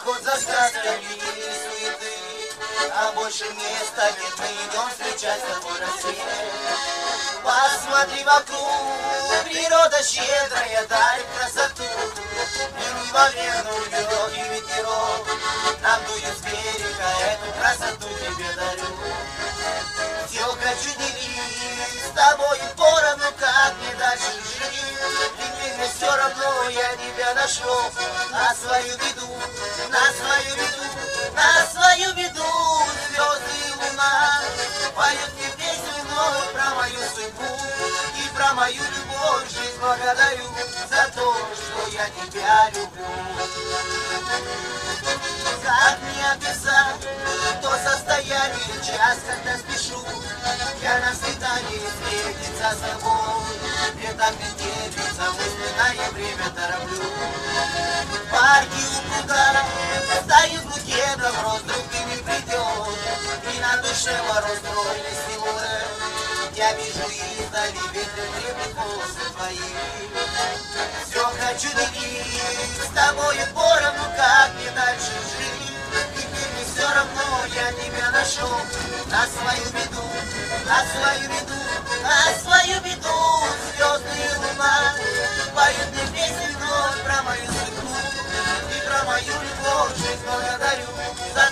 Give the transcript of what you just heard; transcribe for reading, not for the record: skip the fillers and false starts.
Поход за сказками и суеты, а больше места нет, мы идем встречать с тобой рассвет. Посмотри вокруг, природа щедрая дарит красоту, и неимоверно легкий ветерок нам дует с берега, эту красоту тебе дарю. Все хочу делить с тобой поровну, как мне дальше жить. И мне все равно, я тебя нашел, на свою беду, на свою беду, на свою беду. Звезды и луна поют мне песню новую про мою судьбу и про мою любовь. Жизнь благодарю за то, что я тебя люблю. Как мне описать то состояние, час, когда спешу я на свидание встретиться с тобой. Мне так не терпится, мысленное время тороплю. Парки у пруда стоит букетом роз, вдруг ты не придешь, и на душе мороз стройный силуэт. Я вижу издали ветер треплет волосы твои. Все хочу делить с тобой поровну, как мне дальше жить. И мне все равно, я тебя нашел, на свою беду, на свою беду, на свою беду. Звезды и луна поют мне песню вновь про мою судьбу и про мою любовь. Жизнь благодарю за